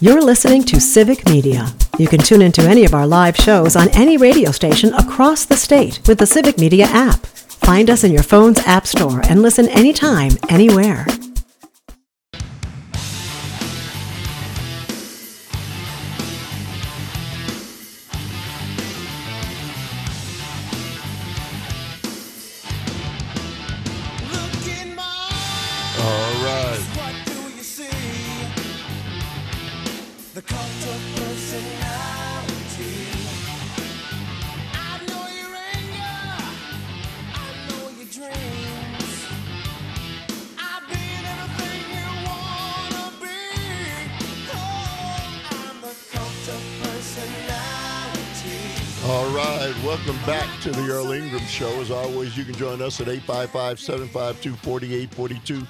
You're listening to Civic Media. You can tune into any of our live shows on any radio station across the state with the Civic Media app. Find us in your phone's app store and listen anytime, anywhere. Welcome back to the Earl Ingram Show. As always, you can join us at 855-752-4842,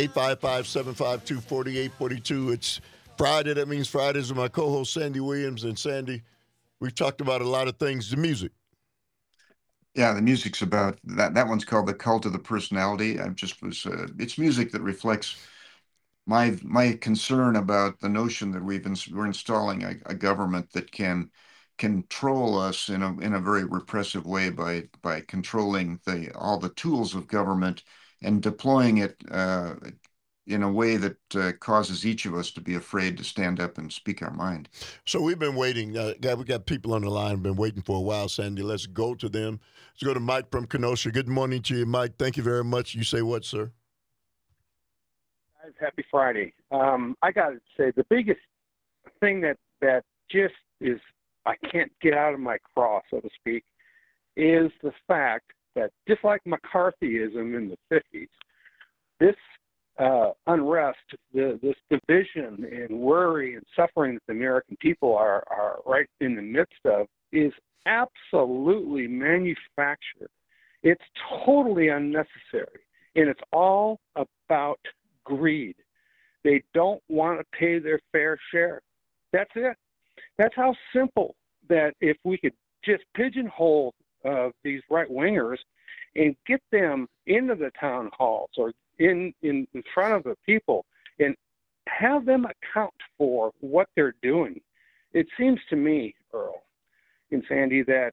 855-752-4842. It's Friday. That means Fridays with my co-host, Sandy Williams. And Sandy, we've talked about a lot of things. The music. Yeah, the music's about that. That one's called The Cult of the Personality. It's music that reflects my concern about the notion that we're installing a government that can control us in a very repressive way by controlling all the tools of government and deploying it in a way that causes each of us to be afraid to stand up and speak our mind. So we've been waiting. We got people on the line, been waiting for a while, Sandy. Let's go to them. Let's go to Mike from Kenosha. Good morning to you, Mike. Thank you very much. You say what, sir? Guys, happy Friday. I got to say, the biggest thing that just is I can't get out of my craw, so to speak, is the fact that just like McCarthyism in the 50s, this unrest, this division and worry and suffering that the American people are right in the midst of is absolutely manufactured. It's totally unnecessary, and it's all about greed. They don't want to pay their fair share. That's it. That's how simple that if we could just pigeonhole these right-wingers and get them into the town halls or in front of the people and have them account for what they're doing. It seems to me, Earl and Sandy, that,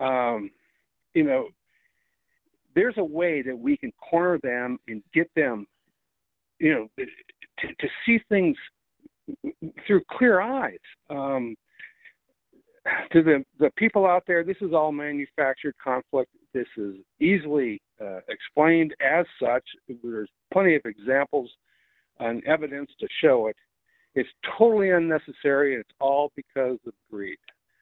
there's a way that we can corner them and get them, to see things through clear eyes. To the people out there, this is all manufactured conflict. This is easily explained as such. There's plenty of examples and evidence to show it. It's totally unnecessary, and it's all because of greed.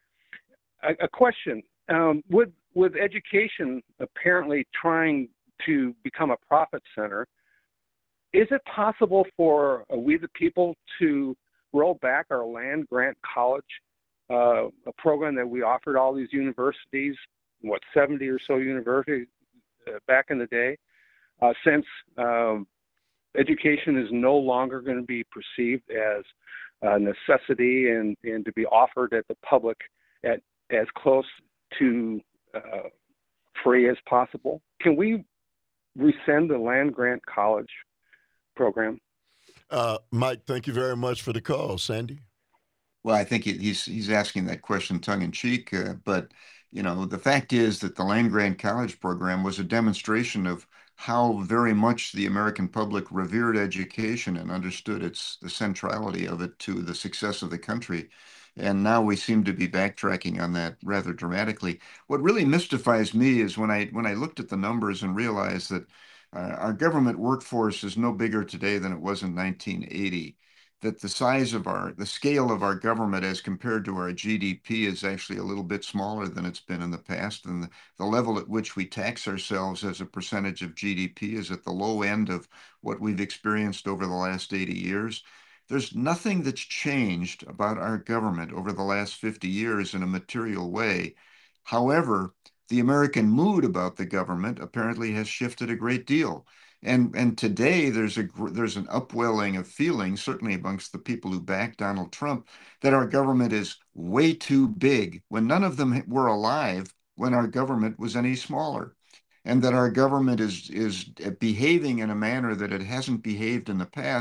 A question, with education apparently trying to become a profit center, is it possible for we the people to roll back our land grant college, a program that we offered all these universities, 70 or so universities back in the day, since education is no longer going to be perceived as a necessity and to be offered at the public at as close to free as possible? Can we rescind the land grant college program? Mike, thank you very much for the call. Sandy? Well, I think he's asking that question tongue-in-cheek, but the fact is that the land-grant college program was a demonstration of how very much the American public revered education and understood the centrality of it to the success of the country. And now we seem to be backtracking on that rather dramatically. What really mystifies me is when I looked at the numbers and realized that our government workforce is no bigger today than it was in 1980. That the scale of our government as compared to our GDP is actually a little bit smaller than it's been in the past. And the level at which we tax ourselves as a percentage of GDP is at the low end of what we've experienced over the last 80 years. There's nothing that's changed about our government over the last 50 years in a material way. However, the American mood about the government apparently has shifted a great deal. And today there's an upwelling of feeling, certainly amongst the people who back Donald Trump, that our government is way too big when none of them were alive when our government was any smaller, and that our government is behaving in a manner that it hasn't behaved in the past,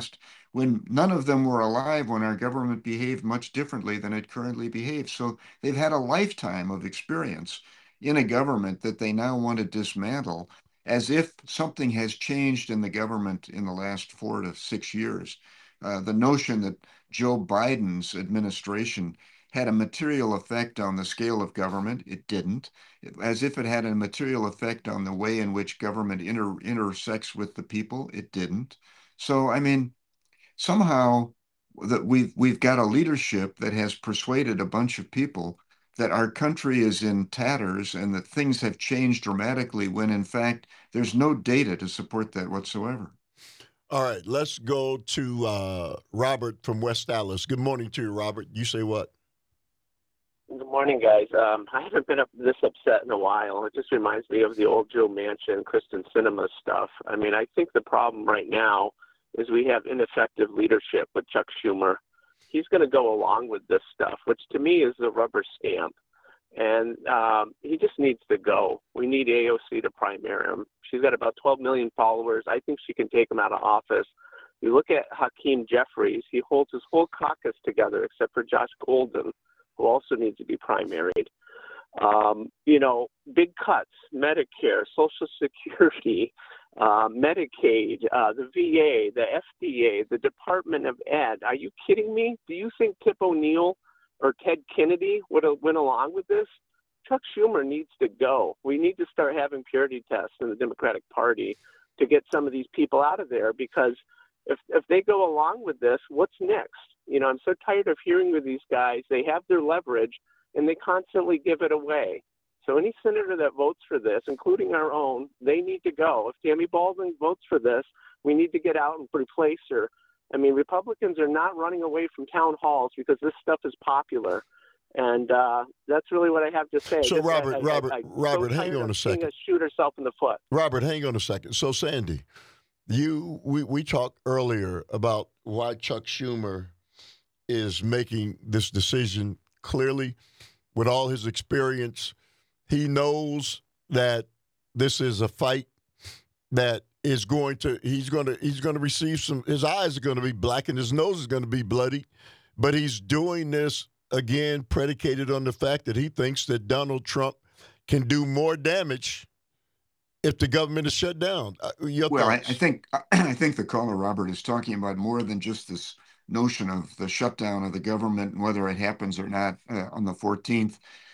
when none of them were alive when our government behaved much differently than it currently behaves. So they've had a lifetime of experience in a government that they now want to dismantle, as if something has changed in the government in the last 4 to 6 years. The notion that Joe Biden's administration had a material effect on the scale of government, it didn't. As if it had a material effect on the way in which government intersects with the people, it didn't. So, I mean, somehow that we've got a leadership that has persuaded a bunch of people that our country is in tatters and that things have changed dramatically when in fact there's no data to support that whatsoever. All right, let's go to Robert from West Dallas. Good morning to you, Robert. You say what? Good morning, guys. I haven't been this upset in a while. It just reminds me of the old Joe Manchin, Kristen Sinema stuff. I mean, I think the problem right now is we have ineffective leadership with Chuck Schumer. He's going to go along with this stuff, which to me is the rubber stamp. And he just needs to go. We need AOC to primary him. She's got about 12 million followers. I think she can take him out of office. You look at Hakeem Jeffries, he holds his whole caucus together except for Josh Golden, who also needs to be primaried. Big cuts, Medicare, Social Security, Medicaid, the VA, the FDA, the Department of Ed. Are you kidding me? Do you think Tip O'Neill or Ted Kennedy would have went along with this? Chuck Schumer needs to go. We need to start having purity tests in the Democratic Party to get some of these people out of there, because if they go along with this, what's next? I'm so tired of hearing with these guys. They have their leverage, and they constantly give it away. So any senator that votes for this, including our own, they need to go. If Tammy Baldwin votes for this, we need to get out and replace her. I mean, Republicans are not running away from town halls because this stuff is popular. And that's really what I have to say. So, Robert, hang on a second. Us shoot herself in the foot. Robert, hang on a second. So, Sandy, we talked earlier about why Chuck Schumer is making this decision. Clearly, with all his experience, he knows that this is a fight that is he's going to receive his eyes are going to be black and his nose is going to be bloody, but he's doing this again predicated on the fact that he thinks that Donald Trump can do more damage if the government is shut down. I think the caller, Robert, is talking about more than just this notion of the shutdown of the government and whether it happens or not on the 14th.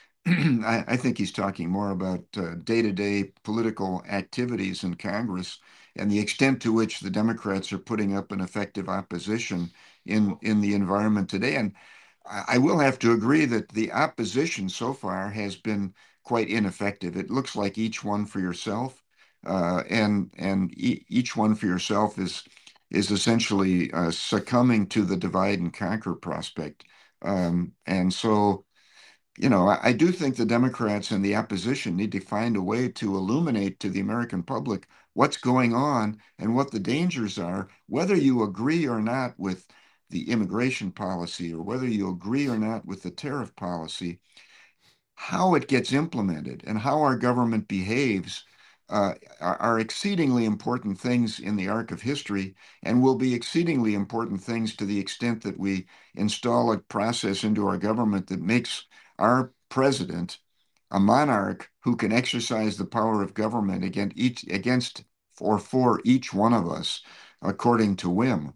I think he's talking more about day-to-day political activities in Congress and the extent to which the Democrats are putting up an effective opposition in the environment today. And I will have to agree that the opposition so far has been quite ineffective. It looks like each one for yourself, and each one for yourself is essentially succumbing to the divide and conquer prospect. And so, I do think the Democrats and the opposition need to find a way to illuminate to the American public what's going on and what the dangers are, whether you agree or not with the immigration policy or whether you agree or not with the tariff policy. How it gets implemented and how our government behaves are exceedingly important things in the arc of history, and will be exceedingly important things to the extent that we install a process into our government that makes our president a monarch who can exercise the power of government against or for each one of us according to whim.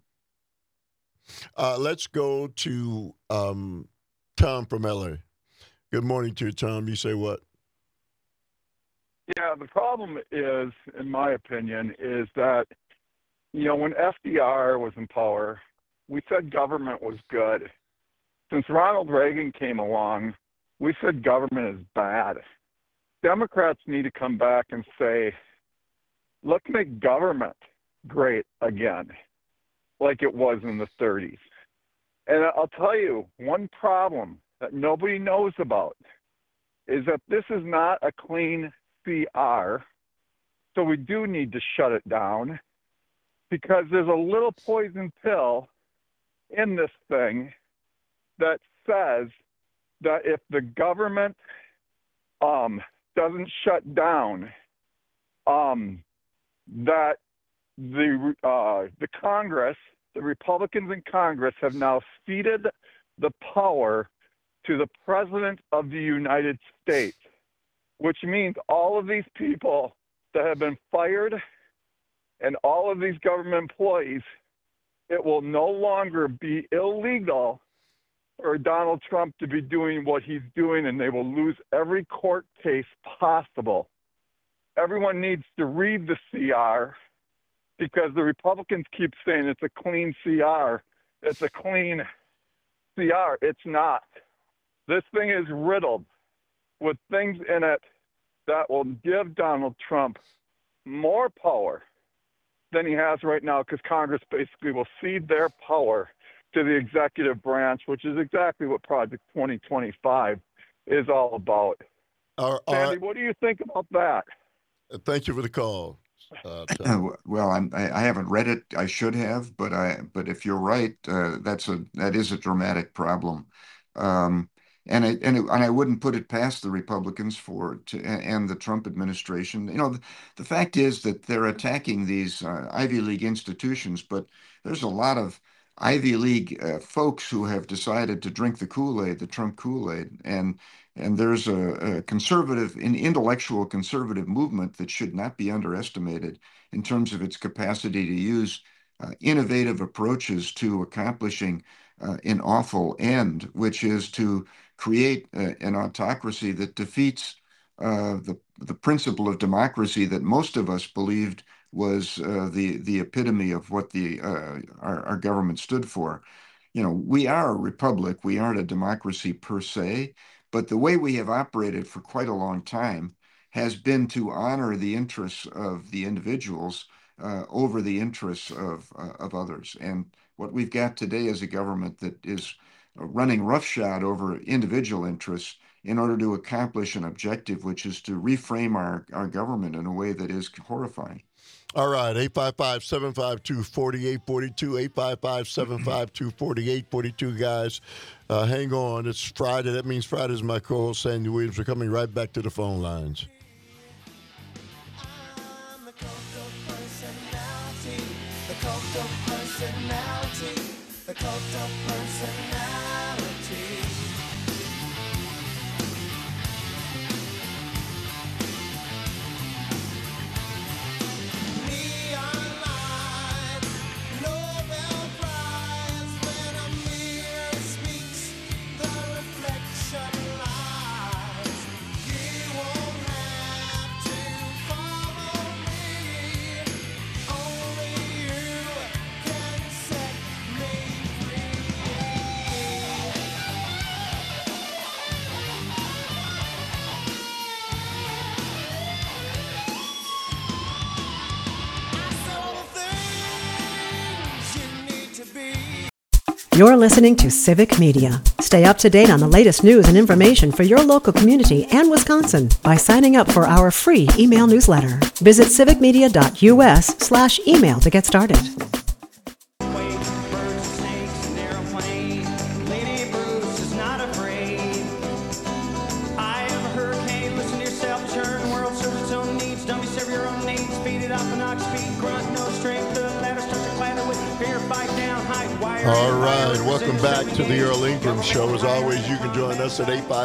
Let's go to Tom from LA. Good morning to you, Tom. You say what? Yeah, the problem is, in my opinion, is that, when FDR was in power, we said government was good. Since Ronald Reagan came along, we said government is bad. Democrats need to come back and say, let's make government great again, like it was in the 30s. And I'll tell you, one problem that nobody knows about is that this is not a clean CR, so we do need to shut it down, because there's a little poison pill in this thing that says that if the government doesn't shut down, that the Congress the Republicans in Congress have now ceded the power to the President of the United States, which means all of these people that have been fired and all of these government employees, it will no longer be illegal for Donald Trump to be doing what he's doing, and they will lose every court case possible. Everyone needs to read the CR because the Republicans keep saying it's a clean CR. It's a clean CR. It's not. This thing is riddled with things in it that will give Donald Trump more power than he has right now, because Congress basically will cede their power to the executive branch, which is exactly what Project 2025 is all about. Sandy, what do you think about that? Thank you for the call. Well, I haven't read it. I should have, but if you're right, that is a dramatic problem. And I wouldn't put it past the Republicans and the Trump administration. The fact is that they're attacking these Ivy League institutions, but there's a lot of Ivy League folks who have decided to drink the Kool-Aid, the Trump Kool-Aid, and there's an intellectual conservative movement that should not be underestimated in terms of its capacity to use innovative approaches to accomplishing an awful end, which is to create an autocracy that defeats the principle of democracy that most of us believed was the epitome of what our government stood for. We are a republic. We aren't a democracy per se, but the way we have operated for quite a long time has been to honor the interests of the individuals over the interests of others. And what we've got today is a government that is running roughshod over individual interests in order to accomplish an objective, which is to reframe our government in a way that is horrifying. All right, 855-752-4842, 855-752-4842, guys. Hang on. It's Friday. That means Friday's my co-host, Sandy Williams. We're coming right back to the phone lines. The cult of personality. Neon light, Nobel Prize. When a mirror speaks, the reflection lies. You won't have to follow me. Only you can set me free. You're listening to Civic Media. Stay up to date on the latest news and information for your local community and Wisconsin by signing up for our free email newsletter. Visit civicmedia.us/email to get started. Birds, snakes, and airplane. Lady Bruce is not afraid. I am a hurricane. Listen to yourself. Churn. World serves its own needs. Don't be serve your own needs. Speed it up and knock speed. Grunt. No strength. The ladder starts to clatter with fear. Fight down. Hide. Wire. All right, welcome back to the Earl Ingram Show. As always, you can join us at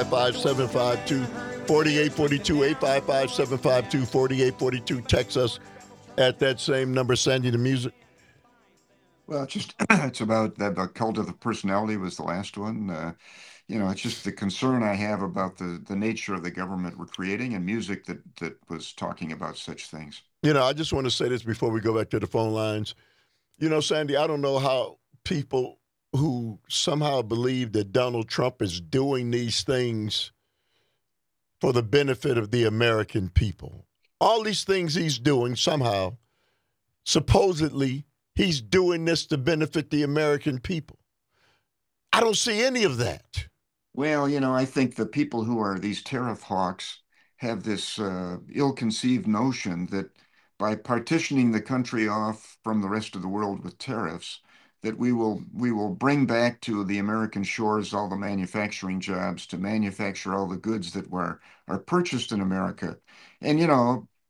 855-752-4842, 855-752-4842. Text us at that same number. Sandy, the music. Well, it's about the cult of the personality was the last one. It's just the concern I have about the nature of the government we're creating, and music that was talking about such things. I just want to say this before we go back to the phone lines. Sandy, I don't know how people who somehow believe that Donald Trump is doing these things for the benefit of the American people. All these things he's doing somehow, supposedly, he's doing this to benefit the American people. I don't see any of that. Well, I think the people who are these tariff hawks have this ill-conceived notion that by partitioning the country off from the rest of the world with tariffs, that we will bring back to the American shores all the manufacturing jobs to manufacture all the goods that are purchased in America. And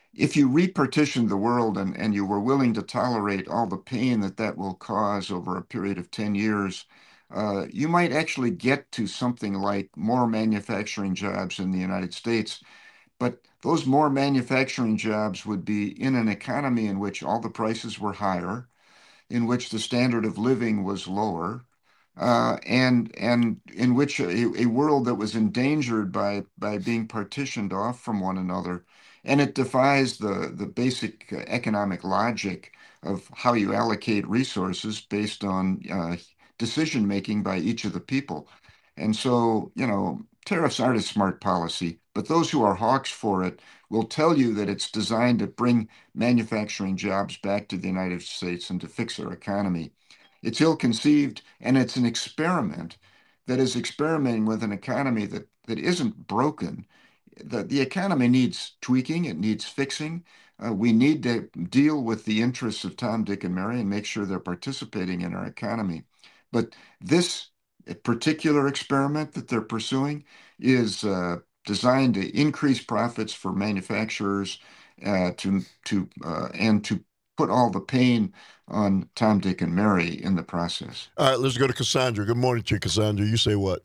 if you repartitioned the world and you were willing to tolerate all the pain that will cause over a period of 10 years, you might actually get to something like more manufacturing jobs in the United States. But those more manufacturing jobs would be in an economy in which all the prices were higher, in which the standard of living was lower, and in which a world that was endangered by being partitioned off from one another. And it defies the basic economic logic of how you allocate resources based on decision making by each of the people. And so, tariffs aren't a smart policy, but those who are hawks for it will tell you that it's designed to bring manufacturing jobs back to the United States and to fix our economy. It's ill-conceived, and it's an experiment that is experimenting with an economy that isn't broken. The economy needs tweaking, it needs fixing. We need to deal with the interests of Tom, Dick, and Mary and make sure they're participating in our economy. But this particular experiment that they're pursuing is designed to increase profits for manufacturers, and to put all the pain on Tom, Dick, and Mary in the process. All right, let's go to Cassandra. Good morning to you, Cassandra. You say what?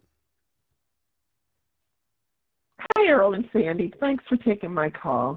Hi, Earl and Sandy. Thanks for taking my call.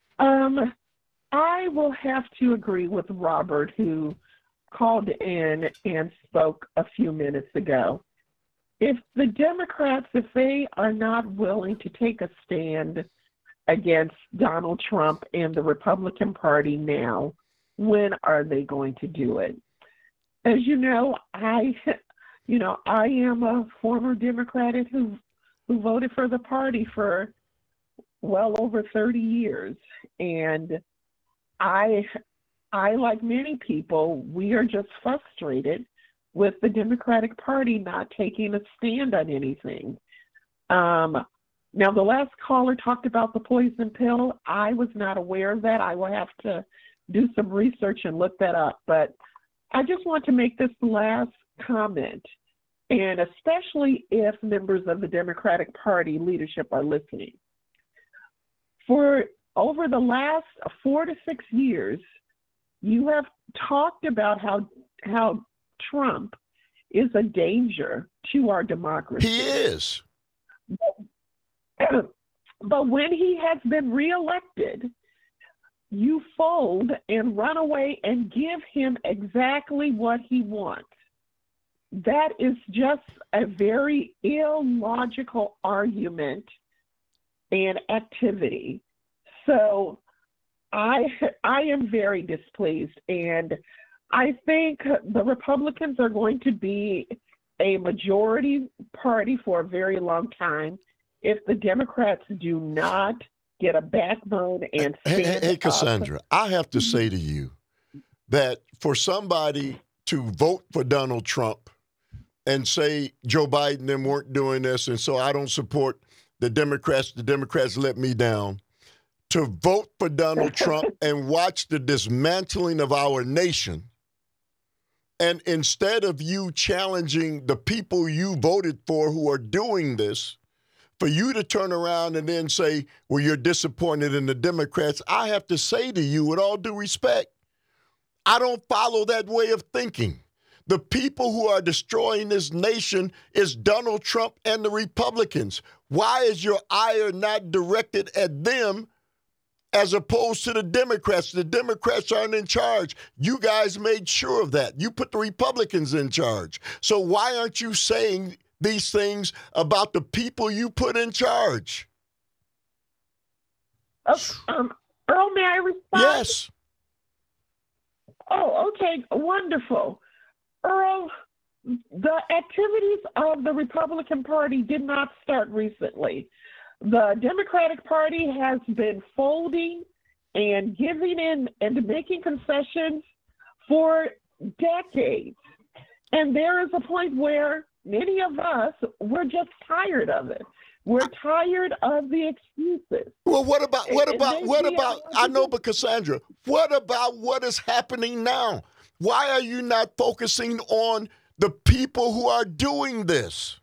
I will have to agree with Robert, who called in and spoke a few minutes ago. If the Democrats, if they are not willing to take a stand against Donald Trump and the Republican Party now, when are they going to do it? As you know, I am a former Democrat who voted for the party for well over 30 years. And I, like many people, we are just frustrated with the Democratic Party not taking a stand on anything. Now, the last caller talked about the poison pill. I was not aware of that. I will have to do some research and look that up. But I just want to make this last comment, and especially if members of the Democratic Party leadership are listening. For over the last 4 to 6 years, you have talked about how Trump is a danger to our democracy. He is. But when he has been reelected, you fold and run away and give him exactly what he wants. That is just a very illogical argument and activity. So I am very displeased, and I think the Republicans are going to be a majority party for a very long time if the Democrats do not get a backbone and stand Hey, Cassandra, I have to say to you that for somebody to vote for Donald Trump and say Joe Biden and them weren't doing this, and so I don't support the Democrats let me down, to vote for Donald Trump and watch the dismantling of our nation, and instead of you challenging the people you voted for who are doing this, for you to turn around and then say, well, you're disappointed in the Democrats, I have to say to you, with all due respect, I don't follow that way of thinking. The people who are destroying this nation is Donald Trump and the Republicans. Why is your ire not directed at them as opposed to the Democrats? The Democrats aren't in charge. You guys made sure of that. You put the Republicans in charge. So why aren't you saying these things about the people you put in charge? Earl, may I respond? Yes. Oh, okay, wonderful. Earl, the activities of the Republican Party did not start recently. The Democratic Party has been folding and giving in and making concessions for decades. And there is a point where many of us, we're just tired of it. We're tired of the excuses. Well, what about, I know, but Cassandra, what about what is happening now? Why are you not focusing on the people who are doing this?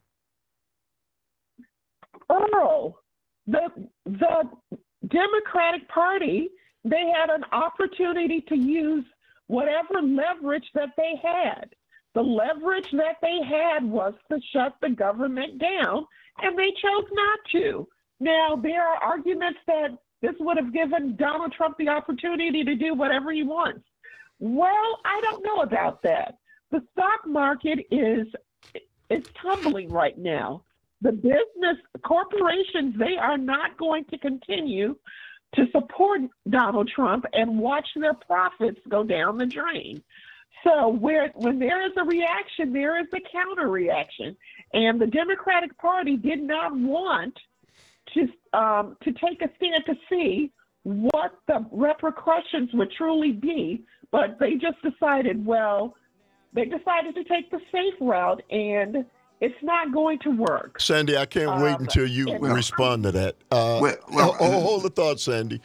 Earl, the Democratic Party they had an opportunity to use whatever leverage that they had. The leverage that they had was to shut the government down, and they chose not to. Now, there are arguments that this would have given Donald Trump the opportunity to do whatever he wants. Well, I don't know about that. The stock market is tumbling right now. The business corporations, they are not going to continue to support Donald Trump and watch their profits go down the drain. So when there is a reaction, there is a counter reaction. And the Democratic Party did not want to take a stand to see what the repercussions would truly be, but they just decided, they decided to take the safe route, and it's not going to work. Sandy, I can't wait until you respond to that. Hold the thought, Sandy.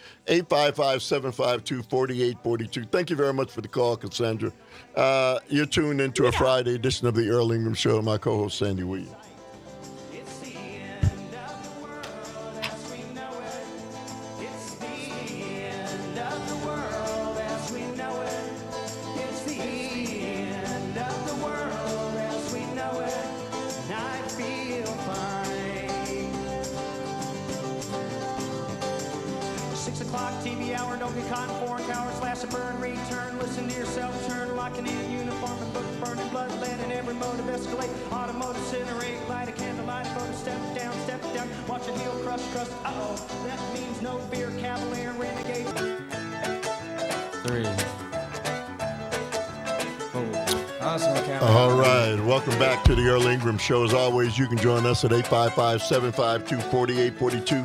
855-752-4842. Thank you very much for the call, Cassandra. You're tuned into a Friday edition of the Earl Ingram Show. My co-host, Sandy Williams. TV hour, don't get caught in foreign cowards, flash a burn, return, listen to yourself, turn, locking in uniform and book, burning blood, lead in every motive, escalate, automotive, incinerate, light a candle, light a photo, step down, watch your heel crust, uh-oh, that means no fear, cavalier, renegade. 3, 4, awesome. All right, welcome back to the Earl Ingram Show. As always, you can join us at 855-752-4842.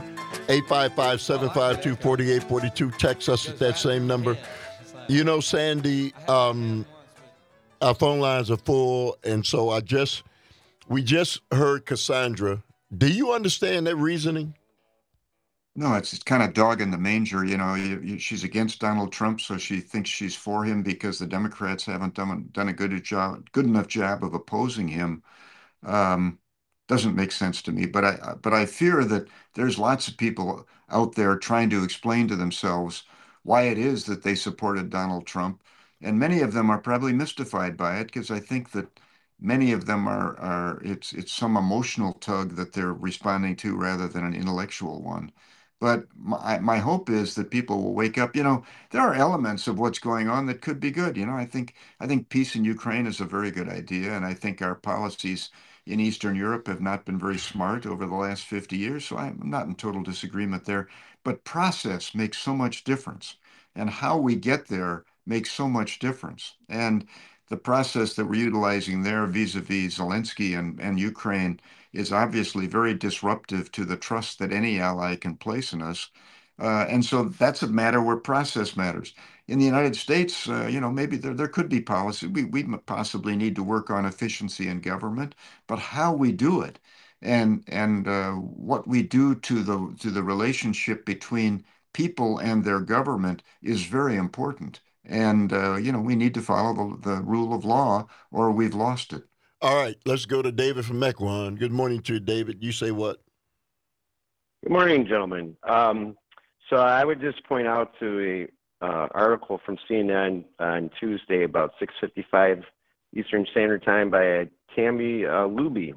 855-752-4842. Text us at that same number. You know, Sandy, our phone lines are full, and so we just heard Cassandra. Do you understand that reasoning? No, it's kind of dog in the manger. You know, she's against Donald Trump, so she thinks she's for him because the Democrats haven't done a good enough job of opposing him. Doesn't make sense to me, but I fear that there's lots of people out there trying to explain to themselves why it is that they supported Donald Trump, and many of them are probably mystified by it, because I think that many of them it's some emotional tug that they're responding to rather than an intellectual one. But my hope is that people will wake up. You know, there are elements of what's going on that could be good. You know, I think peace in Ukraine is a very good idea, and I think our policies in Eastern Europe have not been very smart over the last 50 years, so I'm not in total disagreement there. But process makes so much difference, and how we get there makes so much difference. And the process that we're utilizing there vis-a-vis Zelensky and Ukraine is obviously very disruptive to the trust that any ally can place in us. And so that's a matter where process matters. In the United States, maybe there could be policy. We possibly need to work on efficiency in government, but how we do it and what we do to the relationship between people and their government is very important. And we need to follow the rule of law, or we've lost it. All right, let's go to David from Mequon. Good morning to you, David. You say what? Good morning, gentlemen. So I would just point out to a article from CNN on Tuesday about 6:55 Eastern Standard Time by Tammy Luby.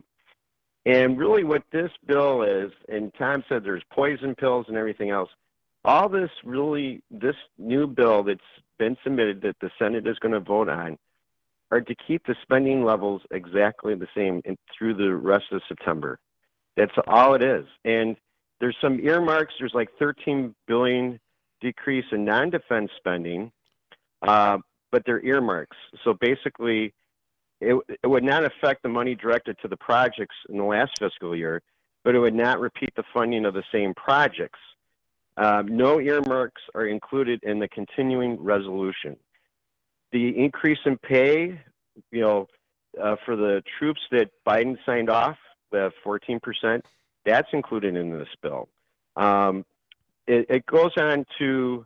And really what this bill is, and Tom said there's poison pills and everything else, all this new bill that's been submitted that the Senate is going to vote on are to keep the spending levels exactly the same through the rest of September. That's all it is. And there's some earmarks. There's like $13 billion decrease in non-defense spending, but they're earmarks. So basically, it would not affect the money directed to the projects in the last fiscal year, but it would not repeat the funding of the same projects. No earmarks are included in the continuing resolution. The increase in pay, for the troops that Biden signed off, the 14%, that's included in this bill. It goes on to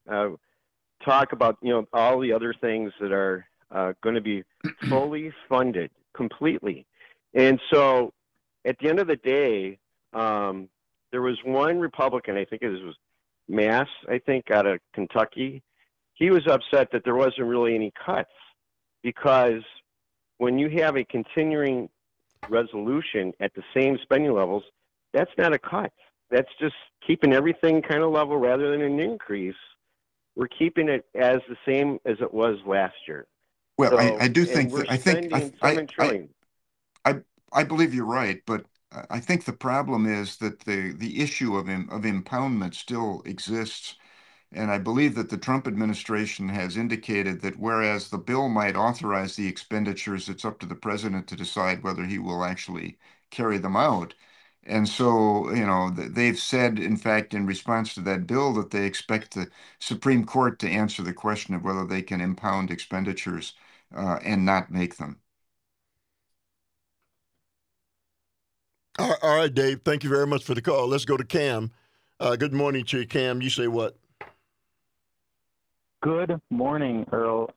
talk about, all the other things that are going to be fully funded completely. And so at the end of the day, there was one Republican, I think it was Mass, I think, out of Kentucky. He was upset that there wasn't really any cuts because when you have a continuing resolution at the same spending levels, that's not a cut. That's just keeping everything kind of level rather than an increase. We're keeping it as the same as it was last year. Well, So, I do and think we're that I think spending $7 trillion. I believe you're right, but I think the problem is that the issue of impoundment still exists. And I believe that the Trump administration has indicated that whereas the bill might authorize the expenditures, it's up to the president to decide whether he will actually carry them out. And so, they've said, in fact, in response to that bill, that they expect the Supreme Court to answer the question of whether they can impound expenditures and not make them. All right, Dave. Thank you very much for the call. Let's go to Cam. Good morning to you, Cam. You say what? Good morning, Earl.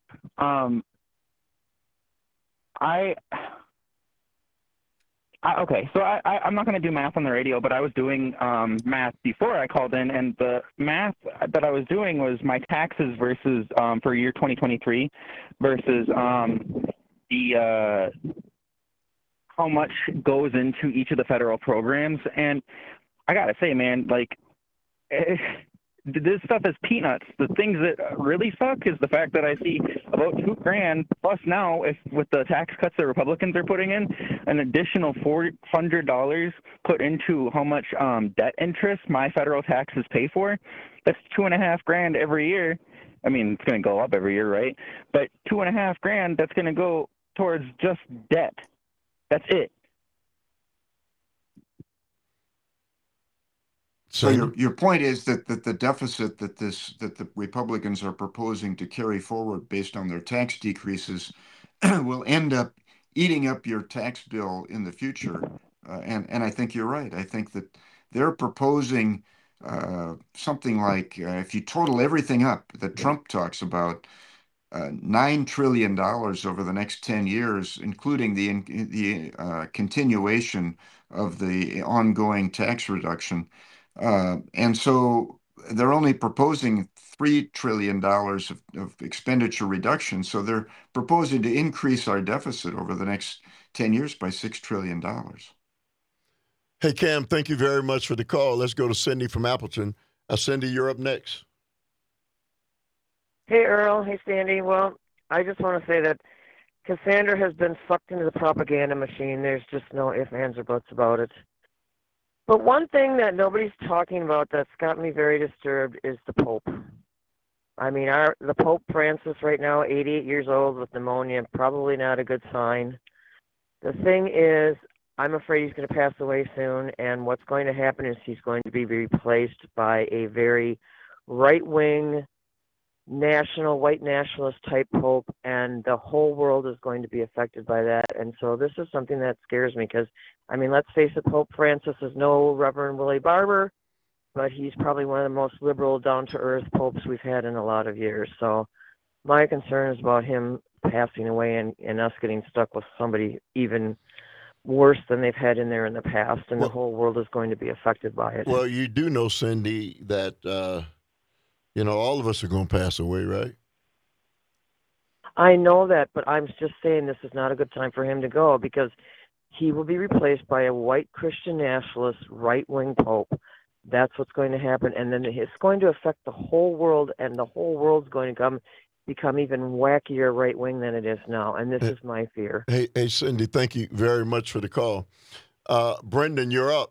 Okay, so I'm not going to do math on the radio, but I was doing math before I called in, and the math that I was doing was my taxes versus for year 2023 versus the how much goes into each of the federal programs. And I got to say, man, like, this stuff is peanuts. The things that really suck is the fact that I see about $2,000 plus now, if with the tax cuts that Republicans are putting in, an additional $400 put into how much debt interest my federal taxes pay for. That's $2,500 every year. I mean, it's going to go up every year, right? But $2,500, that's going to go towards just debt. That's it. So your point is that the deficit that the Republicans are proposing to carry forward based on their tax decreases will end up eating up your tax bill in the future. And I think you're right. I think that they're proposing something like, if you total everything up that Trump talks about, $9 trillion over the next 10 years, including the continuation of the ongoing tax reduction. And so they're only proposing $3 trillion of expenditure reduction. So they're proposing to increase our deficit over the next 10 years by $6 trillion. Hey, Cam, thank you very much for the call. Let's go to Cindy from Appleton. Cindy, you're up next. Hey, Earl. Hey, Sandy. Well, I just want to say that Cassandra has been sucked into the propaganda machine. There's just no ifs, ands, or buts about it. But one thing that nobody's talking about that's got me very disturbed is the Pope. I mean, the Pope Francis right now, 88 years old with pneumonia, probably not a good sign. The thing is, I'm afraid he's going to pass away soon, and what's going to happen is he's going to be replaced by a very right-wing, white nationalist type pope, and the whole world is going to be affected by that. And so this is something that scares me because, I mean, let's face it, Pope Francis is no Reverend Willie Barber, but he's probably one of the most liberal, down-to-earth popes we've had in a lot of years. So my concern is about him passing away and us getting stuck with somebody even worse than they've had in there in the past, and the whole world is going to be affected by it. Well, you do know, Cindy, that all of us are going to pass away, right? I know that, but I'm just saying this is not a good time for him to go because he will be replaced by a white Christian nationalist right-wing pope. That's what's going to happen, and then it's going to affect the whole world, and the whole world's going to become even wackier right-wing than it is now, and this is my fear. Hey, Cindy, thank you very much for the call. Brendan, you're up.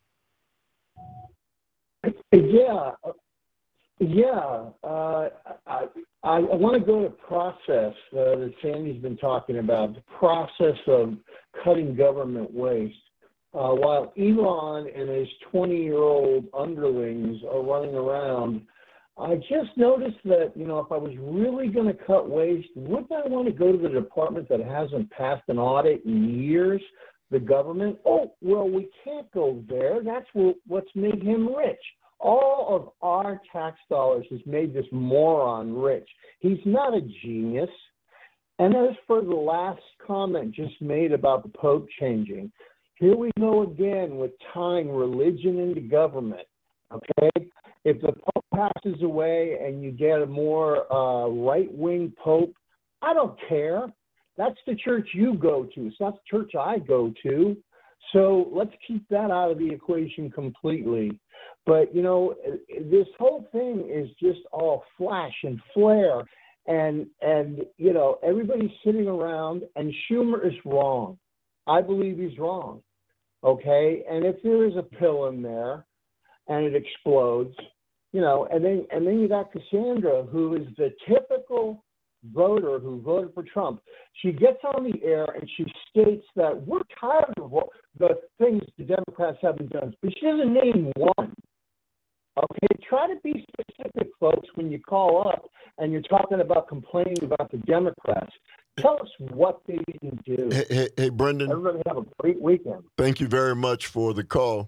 Yeah. I want to go to process that Sandy's been talking about, the process of cutting government waste. While Elon and his 20-year-old underlings are running around, I just noticed that, if I was really going to cut waste, wouldn't I want to go to the department that hasn't passed an audit in years, the government? Oh, well, we can't go there. That's what's made him rich. All of our tax dollars has made this moron rich. He's not a genius. And as for the last comment just made about the Pope changing, here we go again with tying religion into government, okay? If the Pope passes away and you get a more right-wing Pope, I don't care. That's the church you go to. It's not the church I go to. So let's keep that out of the equation completely. But, this whole thing is just all flash and flare. And everybody's sitting around, and Schumer is wrong. I believe he's wrong. Okay? And if there is a pill in there and it explodes, and then you got Cassandra, who is the typical voter who voted for Trump. She gets on the air and she states that we're tired of the things the Democrats haven't done, but she doesn't name one. Okay, try to be specific, folks, when you call up and you're talking about complaining about the Democrats. Tell us what they didn't do. Hey, Brendan. Everybody have a great weekend. Thank you very much for the call.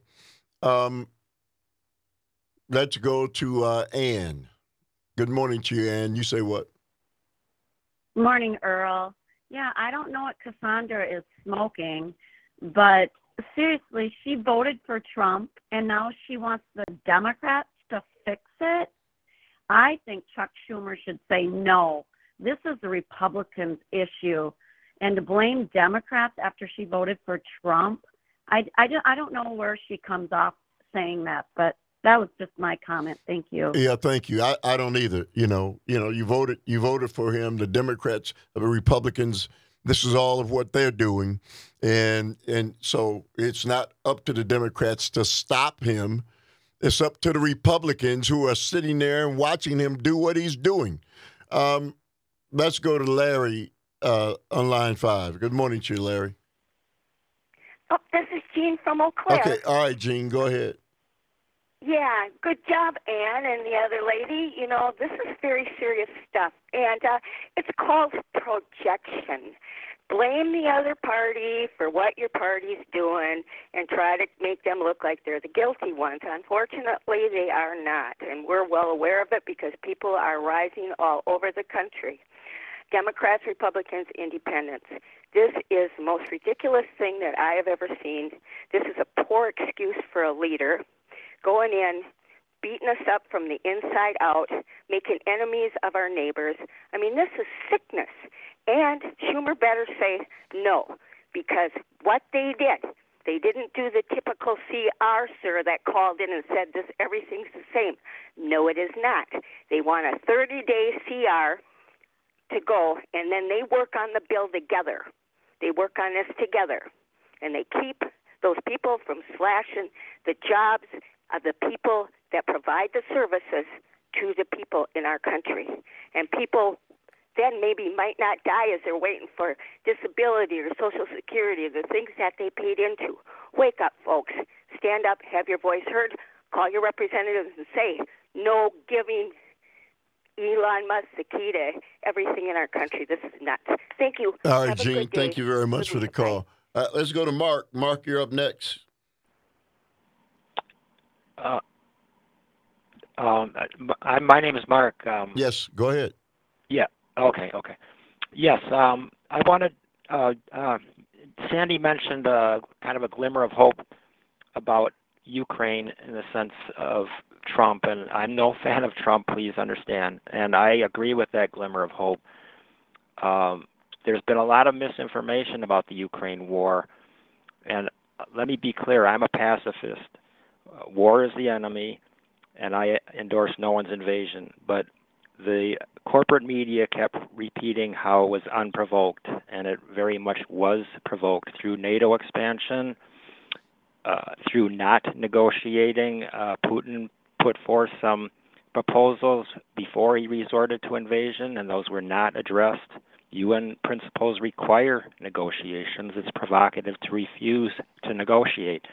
Let's go to Ann. Good morning to you, Ann. You say what? Morning, Earl. Yeah, I don't know what Cassandra is smoking, but seriously, she voted for Trump, and now she wants the Democrats to fix it. I think Chuck Schumer should say, no, this is the Republicans' issue. And to blame Democrats after she voted for Trump, I don't know where she comes off saying that, but that was just my comment. Thank you. Yeah, thank you. I don't either. You voted for him. The Democrats, the Republicans, this is all of what they're doing. And so it's not up to the Democrats to stop him. It's up to the Republicans who are sitting there and watching him do what he's doing. Let's go to Larry on line 5. Good morning to you, Larry. Oh, this is Jean from Eau Claire. Okay, all right, Jean, go ahead. Yeah, good job, Ann and the other lady. This is very serious stuff, and it's called projection. Blame the other party for what your party's doing and try to make them look like they're the guilty ones. Unfortunately, they are not, and we're well aware of it because people are rising all over the country. Democrats, Republicans, Independents. This is the most ridiculous thing that I have ever seen. This is a poor excuse for a leader going in, beating us up from the inside out, making enemies of our neighbors. I mean, this is sickness. And Schumer better say no, because what they didn't do the typical CR, sir, that called in and said this, everything's the same. No, it is not. They want a 30-day CR to go, and then they work on the bill together. They work on this together, and they keep those people from slashing the jobs of the people that provide the services to the people in our country. And people then maybe might not die as they're waiting for disability or Social Security, the things that they paid into. Wake up, folks. Stand up, have your voice heard, call your representatives and say, no giving Elon Musk the key to everything in our country. This is nuts. Thank you. All right, Gene, thank you very much for the call. Let's go to Mark. Mark, you're up next. My name is Mark. Yes, go ahead. Yeah. Okay. Yes. I wanted. Sandy mentioned kind of a glimmer of hope about Ukraine in the sense of Trump, and I'm no fan of Trump. Please understand, and I agree with that glimmer of hope. There's been a lot of misinformation about the Ukraine war, and let me be clear: I'm a pacifist. War is the enemy, and I endorse no one's invasion. But the corporate media kept repeating how it was unprovoked, and it very much was provoked through NATO expansion, through not negotiating. Putin put forth some proposals before he resorted to invasion, and those were not addressed. UN principles require negotiations. It's provocative to refuse to negotiate.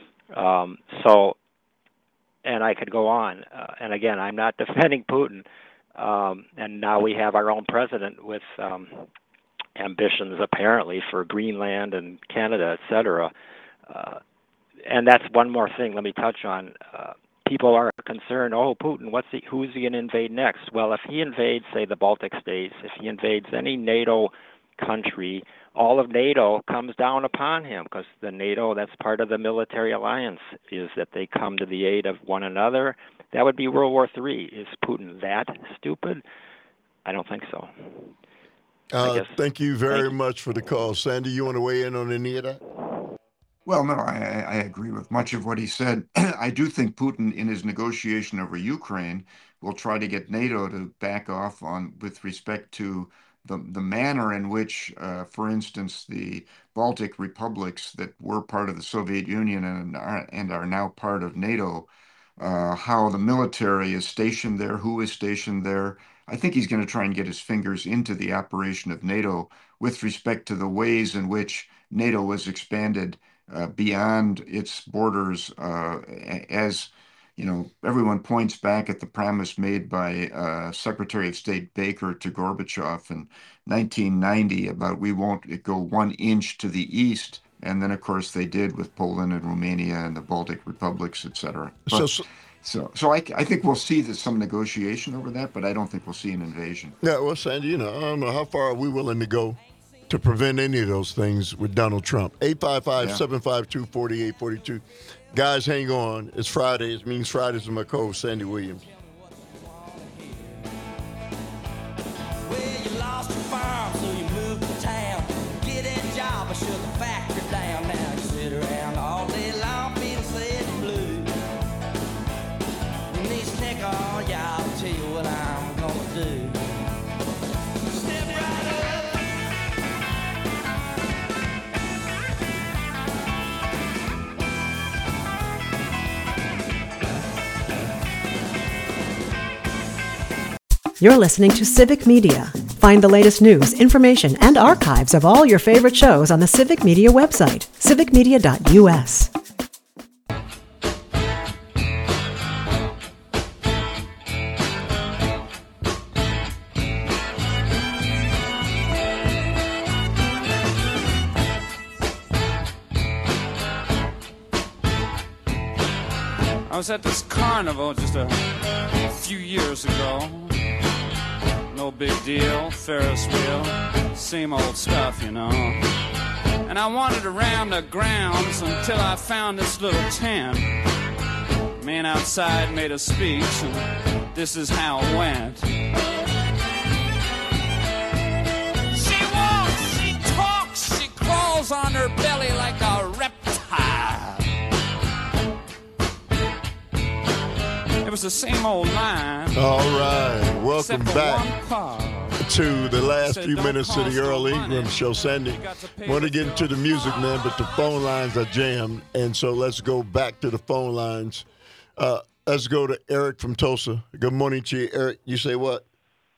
And I could go on. And again, I'm not defending Putin. And now we have our own president with ambitions, apparently, for Greenland and Canada, et cetera. And that's one more thing let me touch on. People are concerned, Putin, who is he going to invade next? Well, if he invades, say, the Baltic states, if he invades any NATO country, all of NATO comes down upon him, because the NATO, that's part of the military alliance, is that they come to the aid of one another. That would be World War III. Is Putin that stupid? I don't think so. Thank you very much for the call. Sandy, you want to weigh in on any of that? Well, no, I agree with much of what he said. I do think Putin, in his negotiation over Ukraine, will try to get NATO to back off on with respect to the manner in which, for instance, the Baltic republics that were part of the Soviet Union and are now part of NATO, how the military is stationed there, who is stationed there. I think he's going to try and get his fingers into the operation of NATO with respect to the ways in which NATO was expanded beyond its borders, as you know, everyone points back at the promise made by Secretary of State Baker to Gorbachev in 1990 about we won't go 1 inch to the east. And then, of course, they did with Poland and Romania and the Baltic republics, et cetera. So I think we'll see some negotiation over that, but I don't think we'll see an invasion. Yeah, well, Sandy, I don't know how far are we willing to go to prevent any of those things with Donald Trump. 855-752-4842. Guys, hang on. It's Friday. It means Fridays with my co-host, Sandy Williams. Well, you lost your farm, so you moved to town. Get a job, I shut the factory down. Now you sit around all day long, feeling sad and blue. And these neck all y'all, I'll tell you what I'm gonna do. Step right up. You're listening to Civic Media. Find the latest news, information, and archives of all your favorite shows on the Civic Media website, civicmedia.us. I was at this carnival just a few years ago. No big deal, Ferris wheel, same old stuff, you know. And I wandered around the grounds until I found this little tent. Man outside made a speech, and this is how it went. She walks, she talks, she crawls on her belly like a reptile. It was the same old line. All right. Welcome back to the last few minutes of the Earl Ingram Show. Sandy, want to get into the music, man, but the phone lines are jammed. And so let's go back to the phone lines. Let's go to Eric from Tulsa. Good morning to you, Eric. You say what?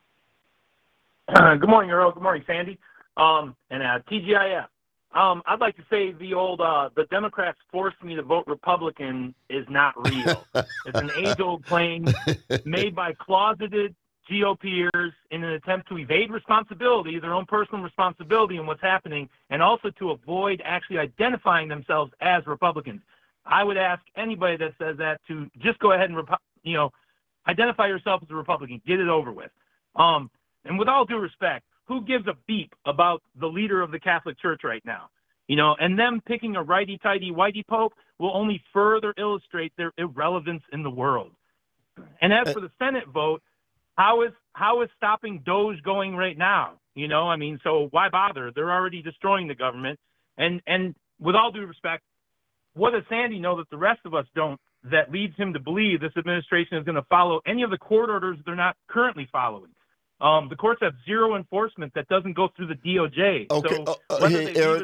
Good morning, Earl. Good morning, Sandy. And TGIF. I'd like to say the Democrats forced me to vote Republican is not real. It's an age-old claim made by closeted GOPers in an attempt to evade responsibility, their own personal responsibility in what's happening, and also to avoid actually identifying themselves as Republicans. I would ask anybody that says that to just go ahead and identify yourself as a Republican. Get it over with. And with all due respect, who gives a beep about the leader of the Catholic Church right now? And them picking a righty-tighty whitey pope will only further illustrate their irrelevance in the world. And as for the Senate vote, how is stopping DOGE going right now? So why bother? They're already destroying the government. And with all due respect, what does Sandy know that the rest of us don't, that leads him to believe this administration is going to follow any of the court orders they're not currently following? The courts have zero enforcement that doesn't go through the DOJ. Okay. So Hey, Eric.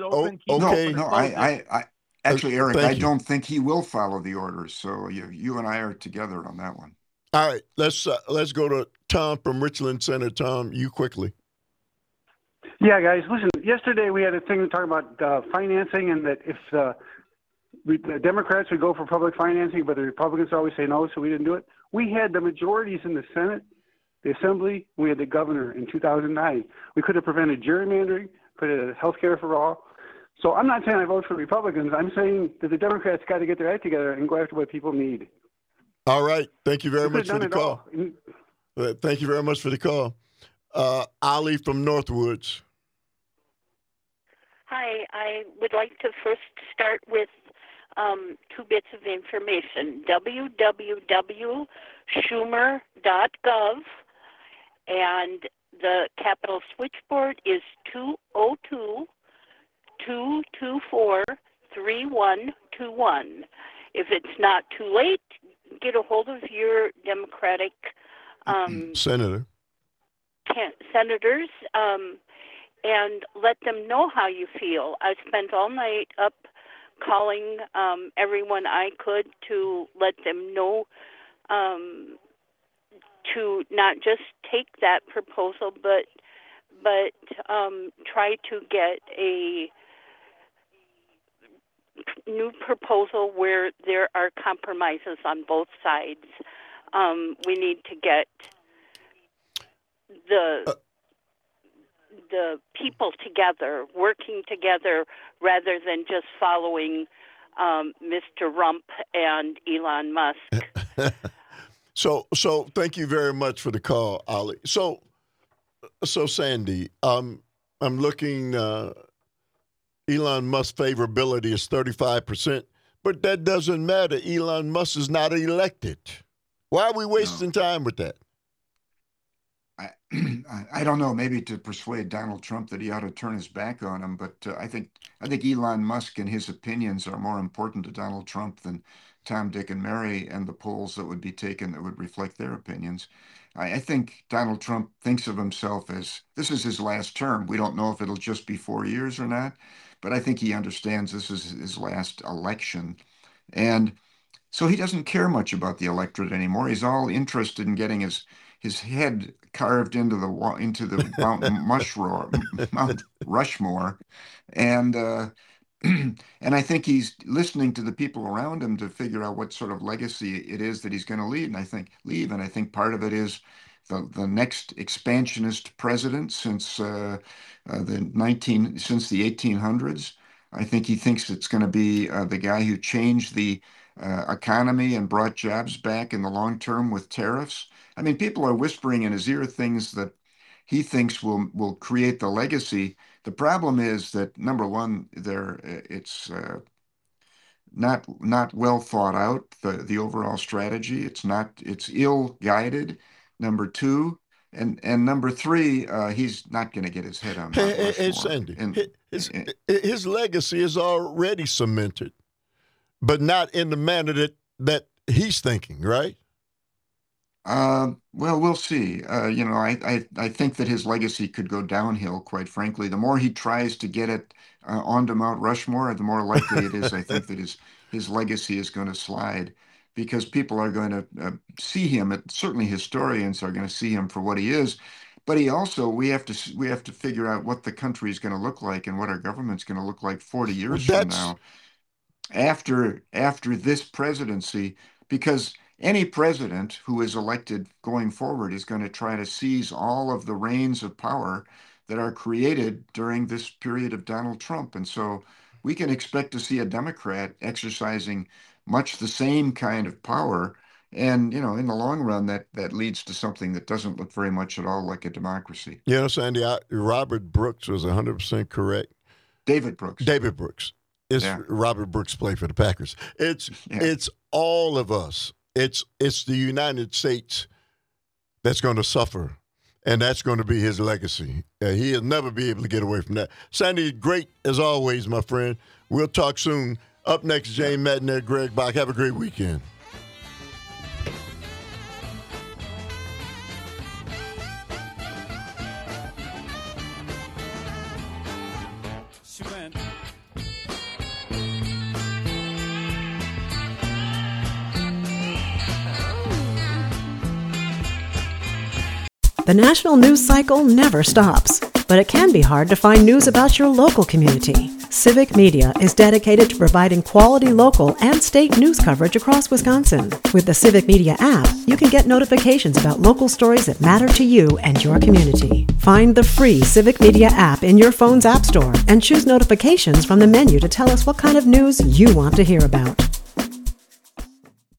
Actually, Eric, Thank I you. don't think he will follow the orders. So you and I are together on that one. All right. Let's go to Tom from Richland Center. Tom, you quickly. Yeah, guys, listen, yesterday we had a thing talking about financing, and that if the Democrats would go for public financing, but the Republicans always say no, so we didn't do it. We had the majorities in the Senate, the Assembly, we had the governor in 2009. We could have prevented gerrymandering, could have had health care for all. So I'm not saying I vote for Republicans. I'm saying that the Democrats got to get their act together and go after what people need. All right. Thank you very much for the done it call. Thank you very much for the call. Ali from Northwoods. Hi, I would like to first start with two bits of information. www.schumer.gov, and the Capitol switchboard is 202-224-3121. If it's not too late, get a hold of your Democratic senators, and let them know how you feel. I spent all night up calling everyone I could to let them know to not just take that proposal, but try to get a new proposal where there are compromises on both sides. We need to get the people together, working together, rather than just following Mr. Rump and Elon Musk. So thank you very much for the call, Ali. So Sandy, I'm looking. Elon Musk's favorability is 35%, but that doesn't matter. Elon Musk is not elected. Why are we wasting time with that? I don't know, maybe to persuade Donald Trump that he ought to turn his back on him, but I think Elon Musk and his opinions are more important to Donald Trump than Tom, Dick, and Mary and the polls that would be taken that would reflect their opinions. I think Donald Trump thinks of himself as this is his last term. We don't know if it'll just be 4 years or not, but I think he understands this is his last election. And so he doesn't care much about the electorate anymore. He's all interested in getting his head carved into the Mount Rushmore, and I think he's listening to the people around him to figure out what sort of legacy it is that he's going to leave. And I think part of it is the next expansionist president since the 1800s. I think he thinks it's going to be the guy who changed the economy and brought jobs back in the long term with tariffs. I mean, people are whispering in his ear things that he thinks will create the legacy. The problem is that, number one, it's not well thought out, the overall strategy. It's ill-guided, number two. And number three, he's not going to get his head on Mount Rushmore. Hey, Sandy, his legacy is already cemented, but not in the manner that he's thinking, right? Well, we'll see. I think that his legacy could go downhill, quite frankly. The more he tries to get it onto Mount Rushmore, the more likely it is, I think, that his legacy is going to slide, because people are going to see him. Certainly historians are going to see him for what he is. But we have to figure out what the country is going to look like and what our government's going to look like 40 years from now, after this presidency, because any president who is elected going forward is going to try to seize all of the reins of power that are created during this period of Donald Trump. And so we can expect to see a Democrat exercising much the same kind of power. And, in the long run, that leads to something that doesn't look very much at all like a democracy. Sandy, Robert Brooks was 100% correct. David Brooks. Robert Brooks played for the Packers. It's all of us. It's the United States that's going to suffer, and that's going to be his legacy. He'll never be able to get away from that. Sandy, great as always, my friend. We'll talk soon. Up next, Jane Madden, Greg Bach. Have a great weekend. She went. The national news cycle never stops, but it can be hard to find news about your local community. Civic Media is dedicated to providing quality local and state news coverage across Wisconsin. With the Civic Media app, you can get notifications about local stories that matter to you and your community. Find the free Civic Media app in your phone's app store and choose notifications from the menu to tell us what kind of news you want to hear about.